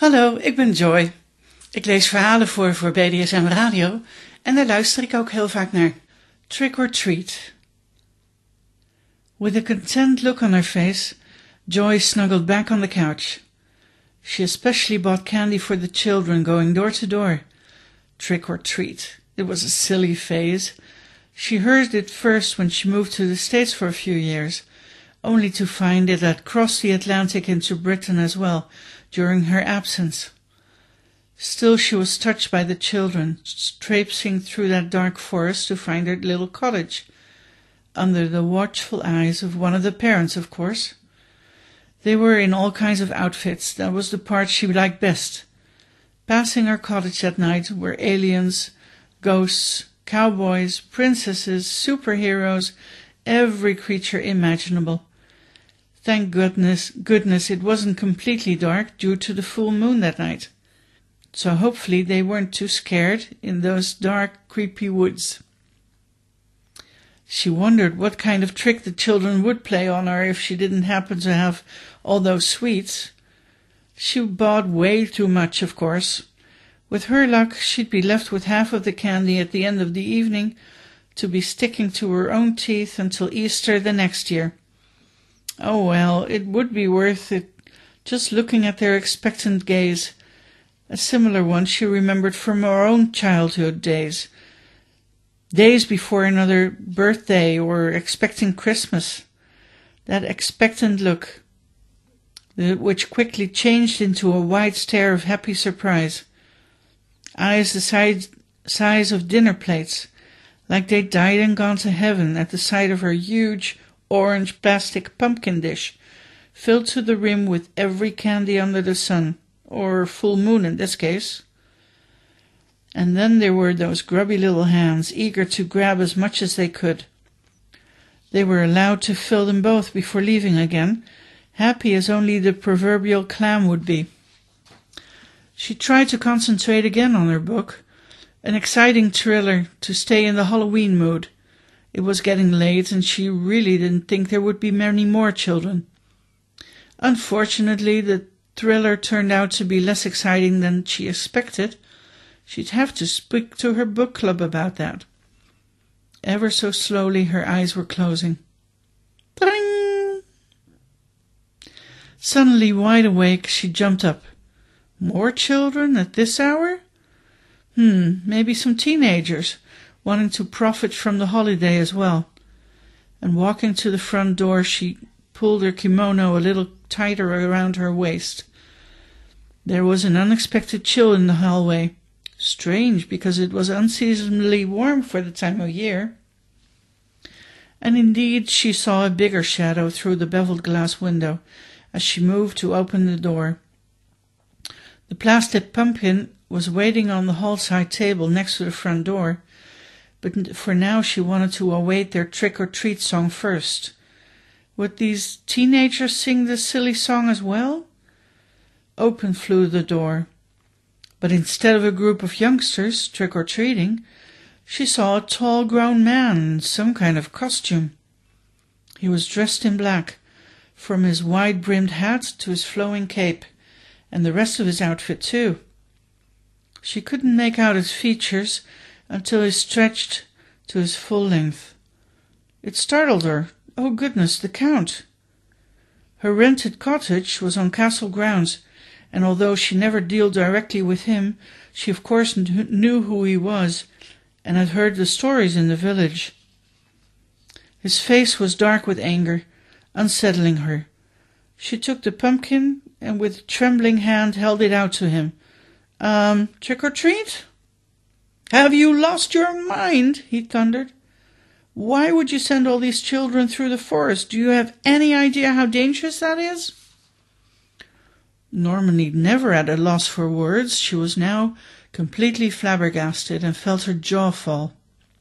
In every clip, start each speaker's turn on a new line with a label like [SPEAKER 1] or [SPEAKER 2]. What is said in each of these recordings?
[SPEAKER 1] Hallo, ik ben Joy. Ik lees verhalen voor BDSM Radio en daar luister ik ook heel vaak naar. Trick or Treat. With a content look on her face, Joy snuggled back on the couch. She especially bought candy for the children, going door to door. Trick or treat. It was a silly phase. She heard it first when she moved to the States for a few years, only to find it had crossed the Atlantic into Britain as well during her absence. Still she was touched by the children, traipsing through that dark forest to find her little cottage, under the watchful eyes of one of the parents, of course. They were in all kinds of outfits. That was the part she liked best. Passing her cottage that night were aliens, ghosts, cowboys, princesses, superheroes, every creature imaginable. Thank goodness it wasn't completely dark due to the full moon that night. So hopefully they weren't too scared in those dark, creepy woods. She wondered what kind of trick the children would play on her if she didn't happen to have all those sweets. She bought way too much, of course. With her luck, she'd be left with half of the candy at the end of the evening to be sticking to her own teeth until Easter the next year. Oh well, it would be worth it just looking at their expectant gaze. A similar one she remembered from her own childhood days before another birthday or expecting Christmas. That expectant look, which quickly changed into a wide stare of happy surprise. Eyes the size of dinner plates, like they'd died and gone to heaven at the sight of her huge orange plastic pumpkin dish, filled to the rim with every candy under the sun, or full moon in this case. And then there were those grubby little hands, eager to grab as much as they could. They were allowed to fill them both before leaving again, happy as only the proverbial clam would be. She tried to concentrate again on her book, an exciting thriller to stay in the Halloween mood. It was getting late, and she really didn't think there would be many more children. Unfortunately, the thriller turned out to be less exciting than she expected. She'd have to speak to her book club about that. Ever so slowly her eyes were closing. Pling! Suddenly wide awake, she jumped up. More children at this hour? Maybe some teenagers, wanting to profit from the holiday as well. And walking to the front door, she pulled her kimono a little tighter around her waist. There was an unexpected chill in the hallway. Strange, because it was unseasonably warm for the time of year. And indeed she saw a bigger shadow through the beveled glass window as she moved to open the door. The plastic pumpkin was waiting on the hall-side table next to the front door, but for now she wanted to await their trick-or-treat song first. Would these teenagers sing this silly song as well? Open flew the door. But instead of a group of youngsters trick-or-treating, she saw a tall grown man in some kind of costume. He was dressed in black, from his wide-brimmed hat to his flowing cape, and the rest of his outfit too. She couldn't make out his features until he stretched to his full length. It startled her. Oh goodness, the Count! Her rented cottage was on castle grounds, and although she never dealt directly with him, she of course knew who he was, and had heard the stories in the village. His face was dark with anger, unsettling her. She took the pumpkin, and with a trembling hand held it out to him. Trick or treat? Have you lost your mind? He thundered. Why would you send all these children through the forest? Do you have any idea how dangerous that is? Normally never at a loss for words, she was now completely flabbergasted and felt her jaw fall.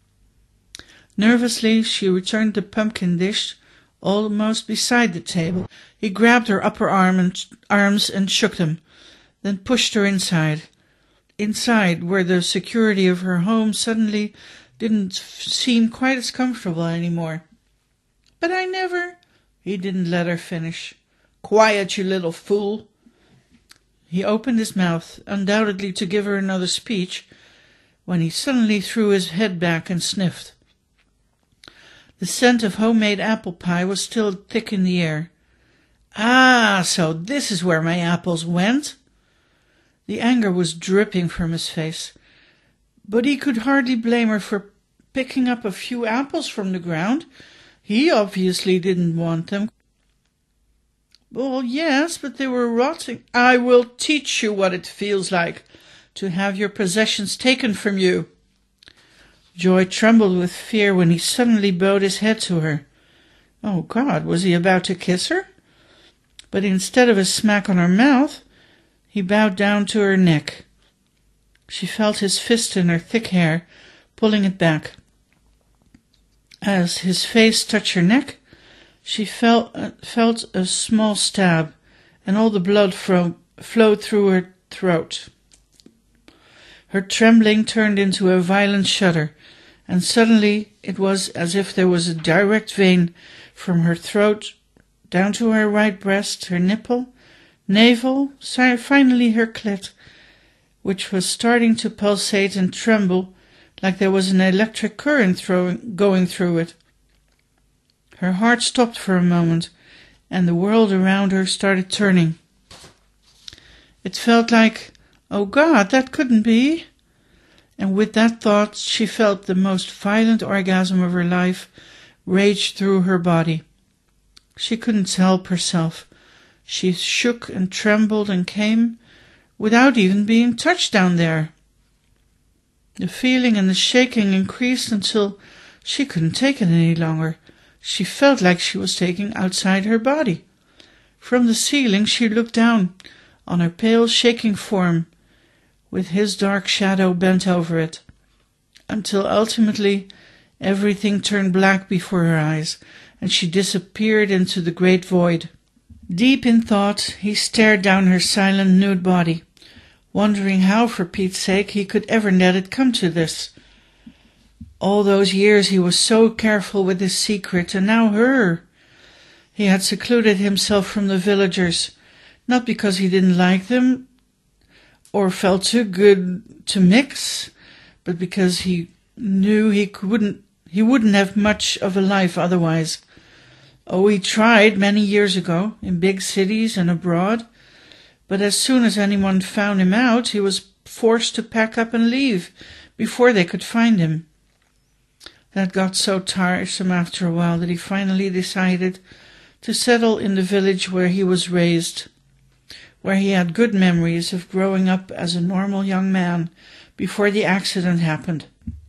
[SPEAKER 1] Nervously she returned the pumpkin dish almost beside the table. He grabbed her upper arms and shook them, then pushed her inside. Inside, where the security of her home suddenly didn't seem quite as comfortable anymore. But I never... He didn't let her finish. Quiet, you little fool. He opened his mouth, undoubtedly to give her another speech, when he suddenly threw his head back and sniffed. The scent of homemade apple pie was still thick in the air. "Ah, so this is where my apples went!" The anger was dripping from his face, but he could hardly blame her for picking up a few apples from the ground. He obviously didn't want them. "Well, yes, but they were rotting." "I will teach you what it feels like to have your possessions taken from you." Joy trembled with fear when he suddenly bowed his head to her. Oh God, was he about to kiss her? But instead of a smack on her mouth, he bowed down to her neck. She felt his fist in her thick hair, pulling it back. As his face touched her neck, she felt a small stab, and all the blood flowed through her throat. Her trembling turned into a violent shudder, and suddenly it was as if there was a direct vein from her throat down to her right breast, her nipple, navel, finally her clit, which was starting to pulsate and tremble like there was an electric current going through it. Her heart stopped for a moment, and the world around her started turning. It felt like, oh God, that couldn't be. And with that thought, she felt the most violent orgasm of her life rage through her body. She couldn't help herself. She shook and trembled and came without even being touched down there. The feeling and the shaking increased until she couldn't take it any longer. She felt like she was taking outside her body. From the ceiling she looked down on her pale, shaking form, with his dark shadow bent over it, until ultimately everything turned black before her eyes, and she disappeared into the great void. Deep in thought, he stared down her silent, nude body, wondering how, for Pete's sake, he could ever let it come to this. All those years he was so careful with his secret, and now her. He had secluded himself from the villagers, not because he didn't like them or felt too good to mix, but because he knew he wouldn't have much of a life otherwise. Oh, he tried many years ago, in big cities and abroad, but as soon as anyone found him out, he was forced to pack up and leave before they could find him. That got so tiresome after a while that he finally decided to settle in the village where he was raised, where he had good memories of growing up as a normal young man before the accident happened.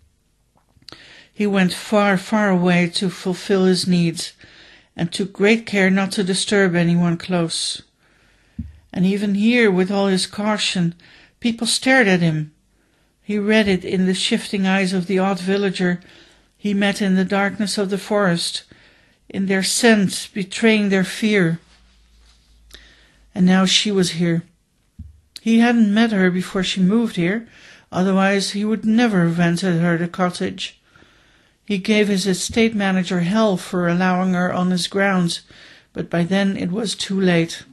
[SPEAKER 1] He went far, far away to fulfill his needs, and took great care not to disturb anyone close. And even here, with all his caution, people stared at him. He read it in the shifting eyes of the odd villager he met in the darkness of the forest, in their scent betraying their fear. And now she was here. He hadn't met her before she moved here, otherwise he would never have rented her the cottage. He gave his estate manager hell for allowing her on his grounds, but by then it was too late.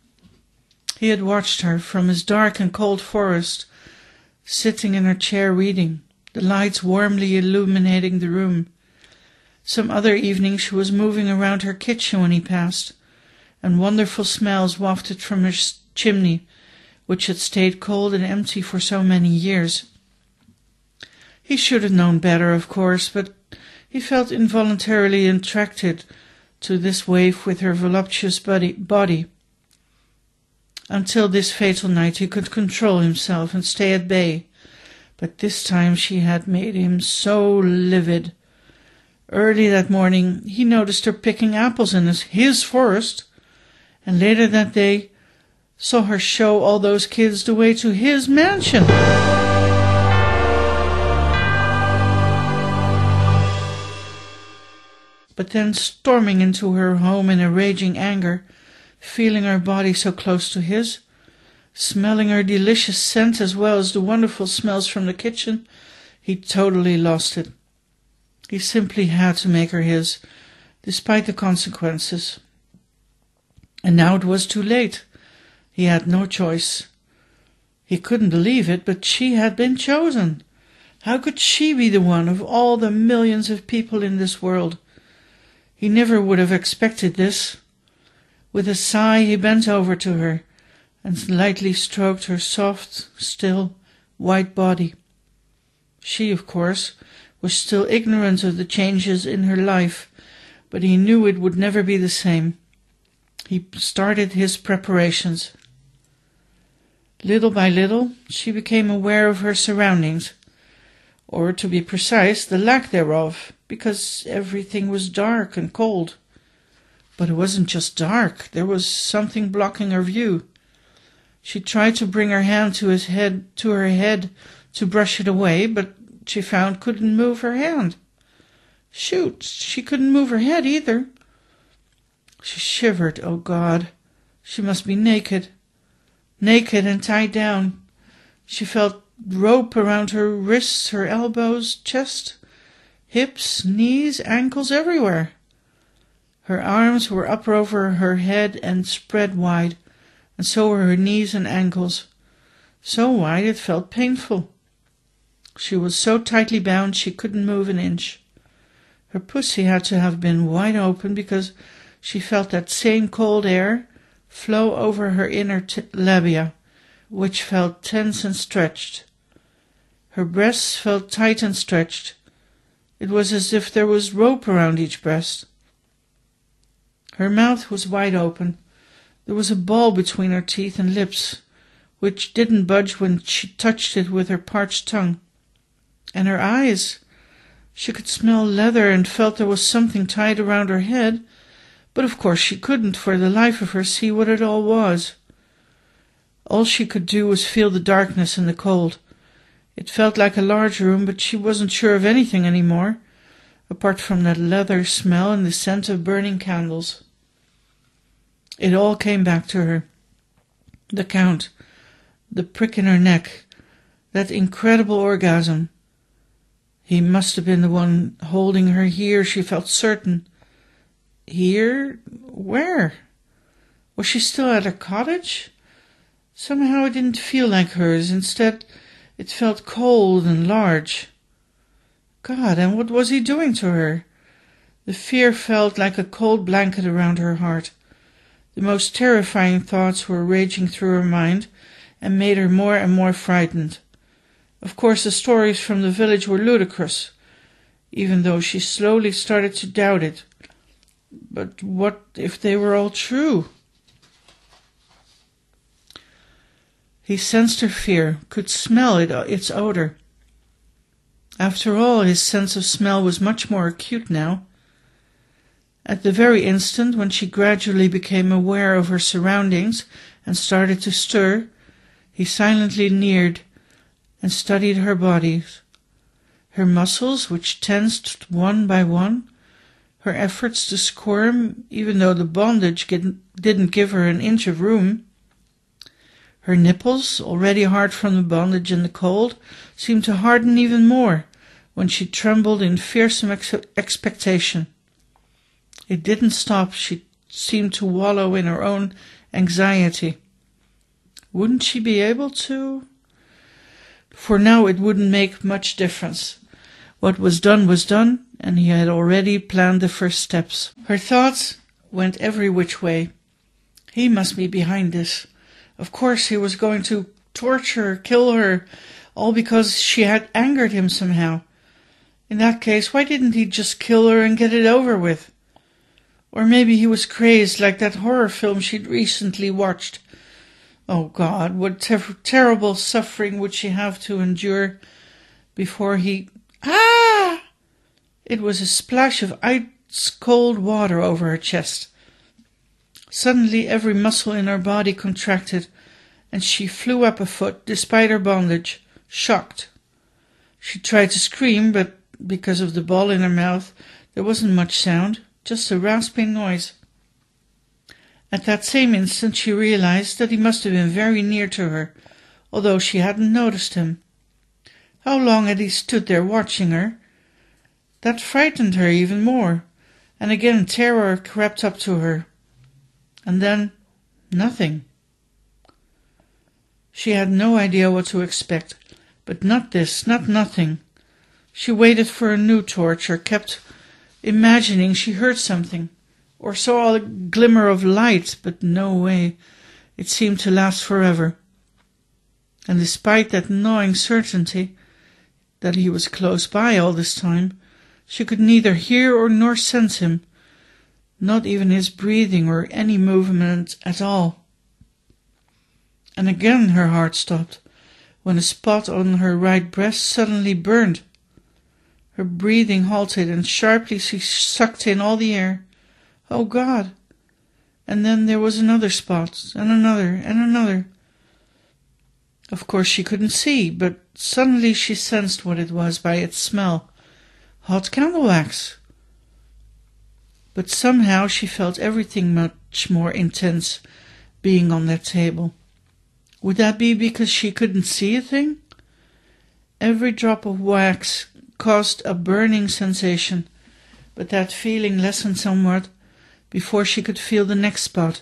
[SPEAKER 1] He had watched her from his dark and cold forest, sitting in her chair reading, the lights warmly illuminating the room. Some other evening she was moving around her kitchen when he passed, and wonderful smells wafted from her chimney, which had stayed cold and empty for so many years. He should have known better, of course, but he felt involuntarily attracted to this waif with her voluptuous body. Until this fatal night he could control himself and stay at bay, but this time she had made him so livid. Early that morning he noticed her picking apples in his forest, and later that day saw her show all those kids the way to his mansion. But then, storming into her home in a raging anger, feeling her body so close to his, smelling her delicious scent as well as the wonderful smells from the kitchen, he totally lost it. He simply had to make her his, despite the consequences. And now it was too late. He had no choice. He couldn't believe it, but she had been chosen. How could she be the one of all the millions of people in this world? He never would have expected this. With a sigh he bent over to her and lightly stroked her soft, still, white body. She, of course, was still ignorant of the changes in her life, but he knew it would never be the same. He started his preparations. Little by little, she became aware of her surroundings, or to be precise, the lack thereof, because everything was dark and cold. But it wasn't just dark, there was something blocking her view. She tried to bring her hand to her head to brush it away, but she found couldn't move her hand. Shoot, she couldn't move her head either. She shivered. Oh God, she must be naked. Naked and tied down. She felt rope around her wrists, her elbows, chest, hips, knees, ankles, everywhere. Her arms were up over her head and spread wide, and so were her knees and ankles. So wide it felt painful. She was so tightly bound she couldn't move an inch. Her pussy had to have been wide open because she felt that same cold air flow over her inner labia, which felt tense and stretched. Her breasts felt tight and stretched. It was as if there was rope around each breast. Her mouth was wide open. There was a ball between her teeth and lips, which didn't budge when she touched it with her parched tongue. And her eyes. She could smell leather and felt there was something tied around her head, but of course she couldn't for the life of her see what it all was. All she could do was feel the darkness and the cold. It felt like a large room, but she wasn't sure of anything any more, apart from that leather smell and the scent of burning candles. It all came back to her. The Count, the prick in her neck, that incredible orgasm. He must have been the one holding her here, she felt certain. Here? Where? Was she still at her cottage? Somehow it didn't feel like hers. Instead, it felt cold and large. God, and what was he doing to her? The fear felt like a cold blanket around her heart. The most terrifying thoughts were raging through her mind and made her more and more frightened. Of course, the stories from the village were ludicrous, even though she slowly started to doubt it. But what if they were all true? He sensed her fear, could smell its odor. After all, his sense of smell was much more acute now. At the very instant when she gradually became aware of her surroundings and started to stir, he silently neared and studied her body. Her muscles, which tensed one by one, her efforts to squirm, even though the bondage didn't give her an inch of room. Her nipples, already hard from the bondage and the cold, seemed to harden even more when she trembled in fearsome expectation. It didn't stop. She seemed to wallow in her own anxiety. Wouldn't she be able to? For now it wouldn't make much difference. What was done, and he had already planned the first steps. Her thoughts went every which way. He must be behind this. Of course he was going to torture her, kill her, all because she had angered him somehow. In that case, why didn't he just kill her and get it over with? Or maybe he was crazed like that horror film she'd recently watched. Oh God, what terrible suffering would she have to endure before he... Ah! It was a splash of ice-cold water over her chest. Suddenly every muscle in her body contracted, and she flew up a foot, despite her bondage, shocked. She tried to scream, but because of the ball in her mouth, there wasn't much sound, just a rasping noise. At that same instant she realized that he must have been very near to her, although she hadn't noticed him. How long had he stood there watching her? That frightened her even more, and again terror crept up to her. And then nothing. She had no idea what to expect, but not this, not nothing. She waited for a new torture, kept imagining she heard something, or saw a glimmer of light, but no way. It seemed to last forever. And despite that gnawing certainty that he was close by all this time, she could neither hear or nor sense him, not even his breathing or any movement at all. And again her heart stopped, when a spot on her right breast suddenly burned. Her breathing halted, and sharply she sucked in all the air. Oh, God! And then there was another spot, and another, and another. Of course she couldn't see, but suddenly she sensed what it was by its smell. Hot candle wax. But somehow she felt everything much more intense being on that table. Would that be because she couldn't see a thing? Every drop of wax caused a burning sensation, but that feeling lessened somewhat before she could feel the next spot.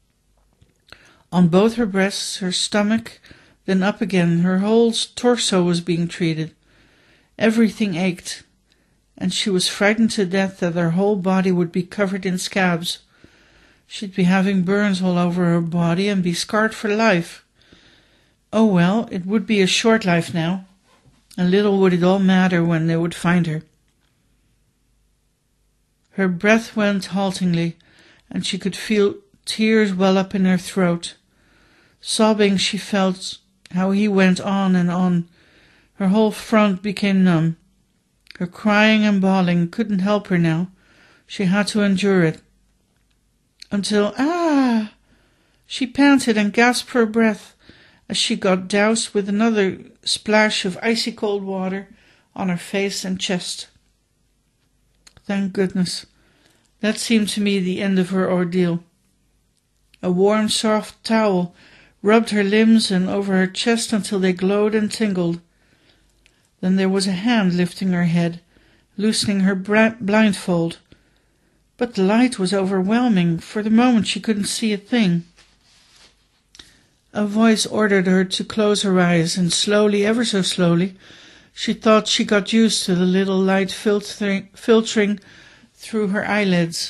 [SPEAKER 1] On both her breasts, her stomach, then up again, her whole torso was being treated. Everything ached, and she was frightened to death that her whole body would be covered in scabs. She'd be having burns all over her body and be scarred for life. Oh well, it would be a short life now, and little would it all matter when they would find her. Her breath went haltingly, and she could feel tears well up in her throat. Sobbing, she felt how he went on and on. Her whole front became numb. Her crying and bawling couldn't help her now. She had to endure it. Until, she panted and gasped for breath as she got doused with another splash of icy cold water on her face and chest. Thank goodness. That seemed to me the end of her ordeal. A warm, soft towel rubbed her limbs and over her chest until they glowed and tingled. Then there was a hand lifting her head, loosening her blindfold. But the light was overwhelming. For the moment she couldn't see a thing. A voice ordered her to close her eyes, and slowly, ever so slowly, she thought she got used to the little light filtering through her eyelids.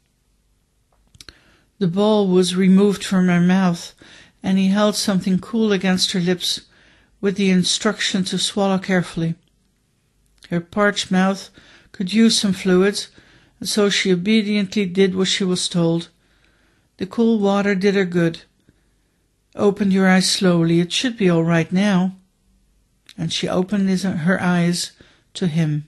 [SPEAKER 1] The ball was removed from her mouth, and he held something cool against her lips, with the instruction to swallow carefully. Her parched mouth could use some fluids, and so she obediently did what she was told. The cool water did her good. Open your eyes slowly, it should be all right now. And she opened her eyes to him.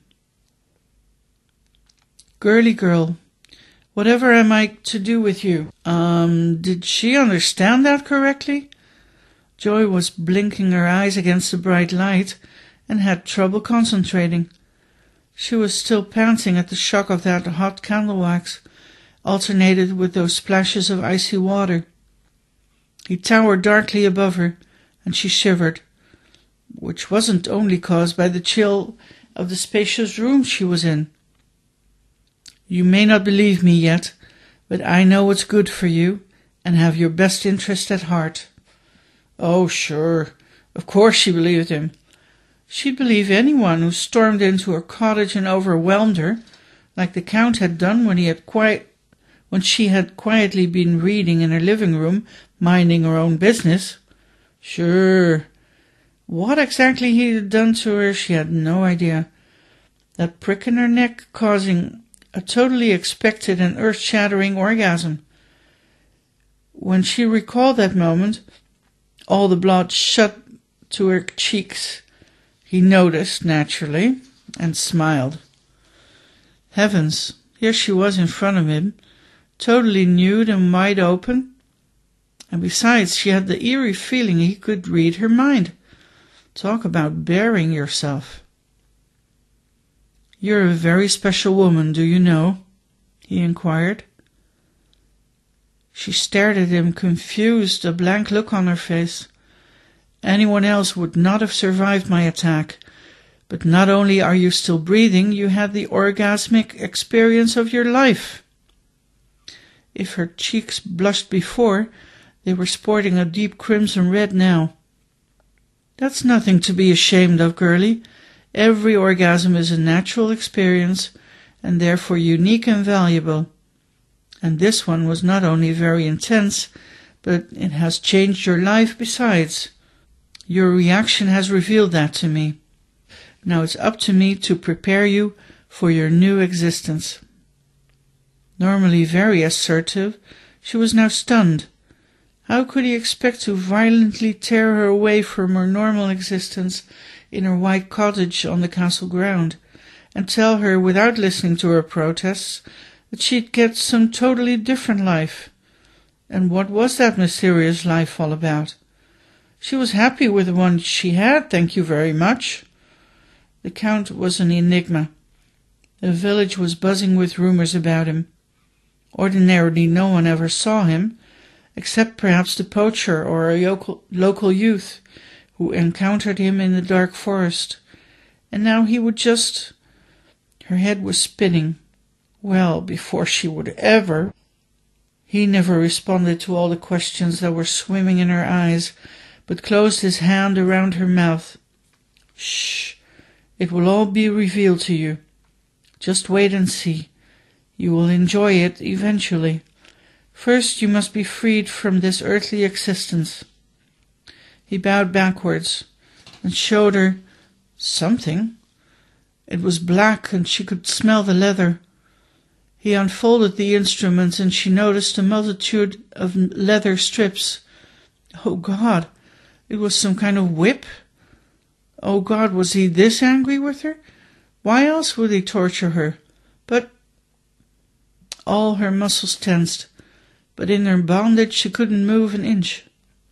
[SPEAKER 1] Girly girl, whatever am I to do with you? Did she understand that correctly? Joy was blinking her eyes against the bright light and had trouble concentrating. She was still panting at the shock of that hot candle wax, alternated with those splashes of icy water. He towered darkly above her, and she shivered, which wasn't only caused by the chill of the spacious room she was in. You may not believe me yet, but I know what's good for you, and have your best interest at heart. Oh, sure, of course she believed him. She'd believe anyone who stormed into her cottage and overwhelmed her, like the Count had done when she had quietly been reading in her living room, minding her own business. Sure. What exactly he had done to her, she had no idea. That prick in her neck causing a totally expected and earth-shattering orgasm. When she recalled that moment, all the blood shot to her cheeks. He noticed, naturally, and smiled. Heavens, here she was in front of him, totally nude and wide open. And besides, she had the eerie feeling he could read her mind. Talk about burying yourself. You're a very special woman, do you know? He inquired. She stared at him, confused, a blank look on her face. Anyone else would not have survived my attack. But not only are you still breathing, you had the orgasmic experience of your life. If her cheeks blushed before, they were sporting a deep crimson red now. That's nothing to be ashamed of, girlie. Every orgasm is a natural experience, and therefore unique and valuable. And this one was not only very intense, but it has changed your life besides. Your reaction has revealed that to me. Now it's up to me to prepare you for your new existence." Normally very assertive, she was now stunned. How could he expect to violently tear her away from her normal existence in her white cottage on the castle ground, and tell her, without listening to her protests, that she'd get some totally different life? And what was that mysterious life all about? She was happy with the one she had, thank you very much. The Count was an enigma. The village was buzzing with rumors about him. Ordinarily no one ever saw him, except perhaps the poacher or a local youth who encountered him in the dark forest. And now he would just... Her head was spinning. Well, before she would ever... He never responded to all the questions that were swimming in her eyes, but closed his hand around her mouth. "Shh! It will all be revealed to you. Just wait and see. You will enjoy it eventually. First you must be freed from this earthly existence." He bowed backwards and showed her something. It was black, and she could smell the leather. He unfolded the instruments, and she noticed a multitude of leather strips. Oh God, it was some kind of whip. Oh God, was he this angry with her? Why else would he torture her? But all her muscles tensed, but in her bondage she couldn't move an inch.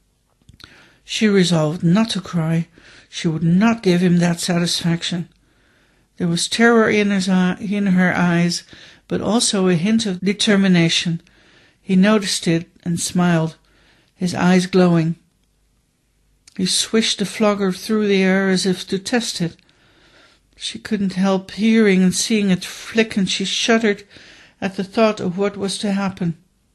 [SPEAKER 1] She resolved not to cry. She would not give him that satisfaction. There was terror in her eyes, but also a hint of determination. He noticed it and smiled, his eyes glowing. He swished the flogger through the air as if to test it. She couldn't help hearing and seeing it flick, and she shuddered at the thought of what was to happen.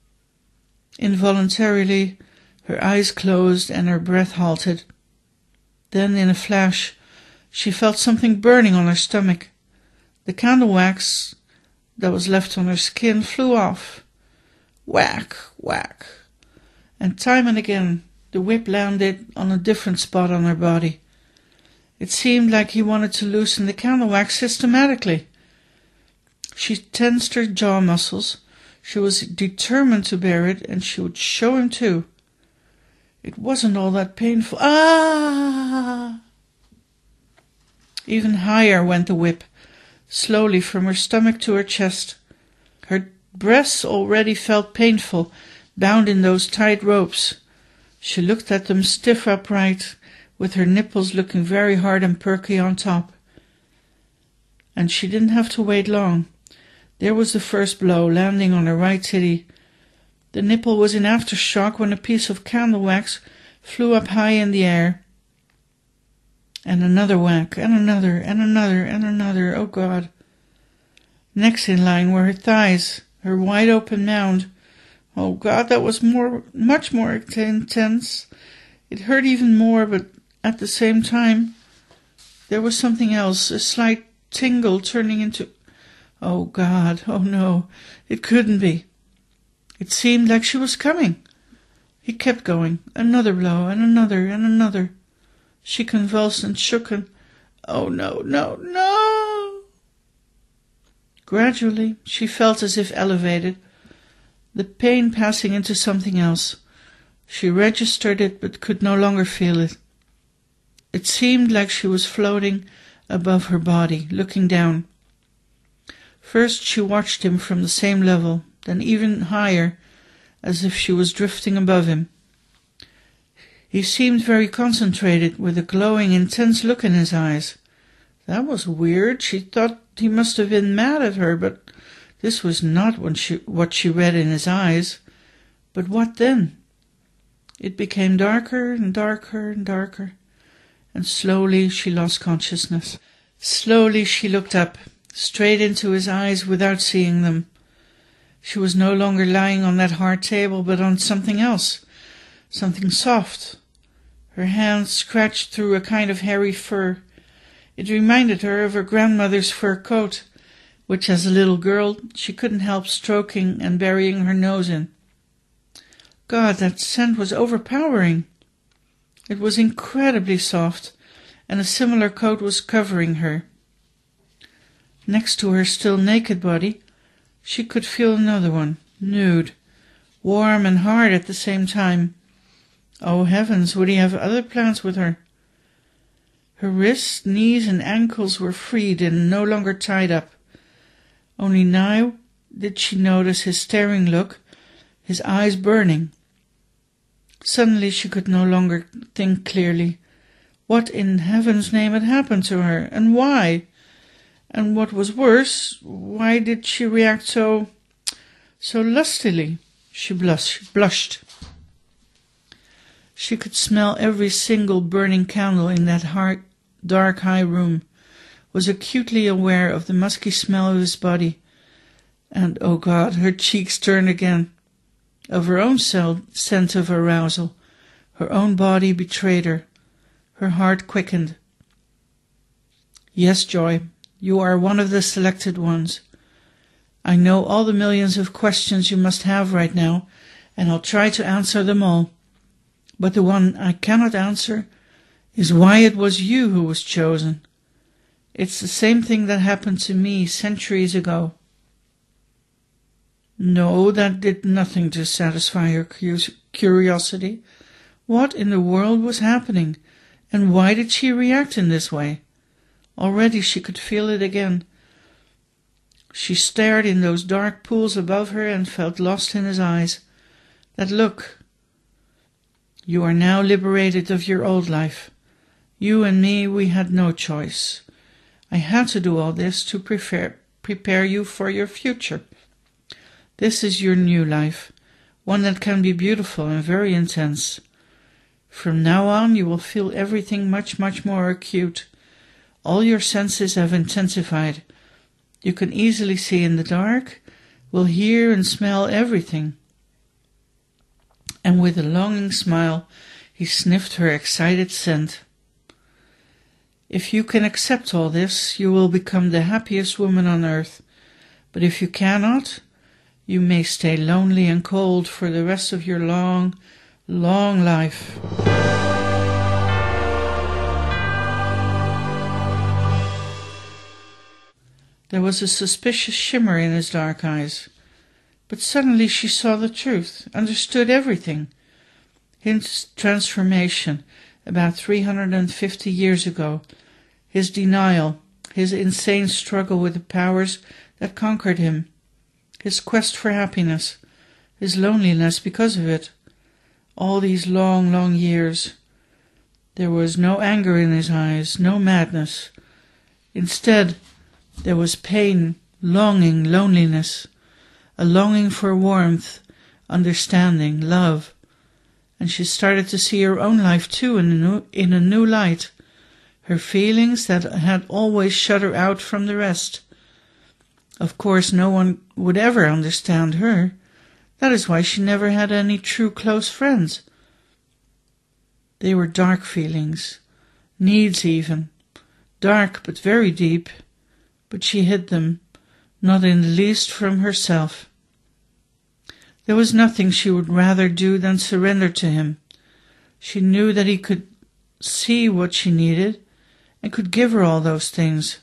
[SPEAKER 1] Involuntarily, her eyes closed and her breath halted. Then, in a flash, she felt something burning on her stomach. The candle wax that was left on her skin flew off. Whack, whack. And time and again the whip landed on a different spot on her body. It seemed like he wanted to loosen the candle wax systematically. She tensed her jaw muscles. She was determined to bear it, and she would show him too. It wasn't all that painful. Ah! Even higher went the whip, slowly from her stomach to her chest. Her breasts already felt painful, bound in those tight ropes. She looked at them stiff upright, with her nipples looking very hard and perky on top. And she didn't have to wait long. There was the first blow, landing on her right titty. The nipple was in aftershock when a piece of candle wax flew up high in the air. And another whack, and another, and another, and another. Oh God. Next in line were her thighs, her wide-open mound. Oh God, that was much more intense. It hurt even more, but at the same time, there was something else, a slight tingle turning into... Oh God, oh no, it couldn't be. It seemed like she was coming. He kept going, another blow, and another, and another. She convulsed and shook and... Oh no, no, no! Gradually, she felt as if elevated, the pain passing into something else. She registered it, but could no longer feel it. It seemed like she was floating above her body, looking down. First she watched him from the same level, then even higher, as if she was drifting above him. He seemed very concentrated, with a glowing, intense look in his eyes. That was weird. She thought he must have been mad at her, but this was not what she read in his eyes. But what then? It became darker and darker and darker, and slowly she lost consciousness. Slowly she looked up, straight into his eyes without seeing them. She was no longer lying on that hard table, but on something else, something soft. Her hand scratched through a kind of hairy fur. It reminded her of her grandmother's fur coat, which as a little girl she couldn't help stroking and burying her nose in. God, that scent was overpowering. It was incredibly soft, and a similar coat was covering her. Next to her still naked body, she could feel another one, nude, warm and hard at the same time. Oh heavens, would he have other plans with her? Her wrists, knees and ankles were freed and no longer tied up. Only now did she notice his staring look, his eyes burning. Suddenly she could no longer think clearly. What in heaven's name had happened to her, and why? And what was worse, why did she react so lustily? She blushed. She could smell every single burning candle in that dark high room, was acutely aware of the musky smell of his body, and, oh God, her cheeks turned again. Of her own sense of arousal, her own body betrayed her. Her heart quickened. Yes, Joy, you are one of the selected ones. I know all the millions of questions you must have right now, and I'll try to answer them all. But the one I cannot answer is why it was you who was chosen. It's the same thing that happened to me centuries ago. No, that did nothing to satisfy her curiosity. What in the world was happening, and why did she react in this way? Already she could feel it again. She stared in those dark pools above her and felt lost in his eyes. That look. You are now liberated of your old life. You and me, we had no choice. I had to do all this to prepare you for your future. This is your new life, one that can be beautiful and very intense. From now on you will feel everything much, much more acute. All your senses have intensified. You can easily see in the dark, will hear and smell everything. And with a longing smile, he sniffed her excited scent. If you can accept all this, you will become the happiest woman on earth. But if you cannot, you may stay lonely and cold for the rest of your long, long life. There was a suspicious shimmer in his dark eyes. But suddenly she saw the truth, understood everything. His transformation about 350 years ago, his denial, his insane struggle with the powers that conquered him, his quest for happiness, his loneliness because of it. All these long, long years. There was no anger in his eyes, no madness. Instead, there was pain, longing, loneliness, a longing for warmth, understanding, love. And she started to see her own life too in a new light, her feelings that had always shut her out from the rest. Of course, no one would ever understand her. That is why she never had any true close friends. They were dark feelings, needs even, dark but very deep, but she hid them, not in the least from herself. There was nothing she would rather do than surrender to him. She knew that he could see what she needed and could give her all those things.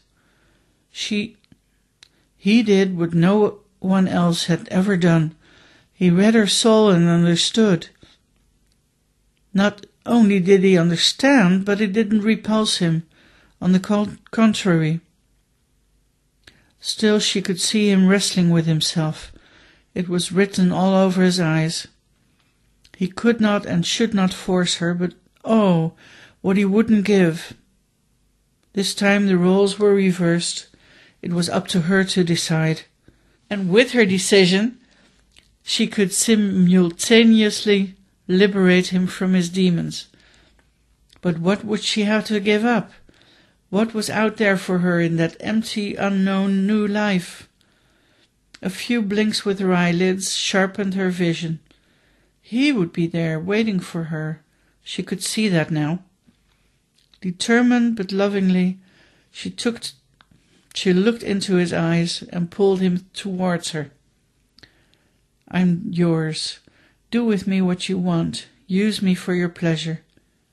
[SPEAKER 1] He did what no one else had ever done. He read her soul and understood. Not only did he understand, but it didn't repulse him. On the contrary. Still she could see him wrestling with himself. It was written all over his eyes. He could not and should not force her, but oh, what he wouldn't give. This time the roles were reversed. It was up to her to decide. And with her decision, she could simultaneously liberate him from his demons. But what would she have to give up? What was out there for her in that empty, unknown new life? A few blinks with her eyelids sharpened her vision. He would be there, waiting for her, She could see that now. Determined but lovingly, she looked into his eyes and pulled him towards her. I'm yours. Do with me what you want. Use me for your pleasure.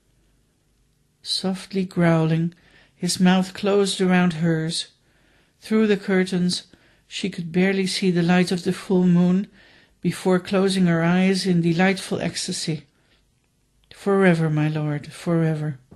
[SPEAKER 1] Softly growling, his mouth closed around hers. Through the curtains, she could barely see the light of the full moon before closing her eyes in delightful ecstasy. Forever, my lord, forever.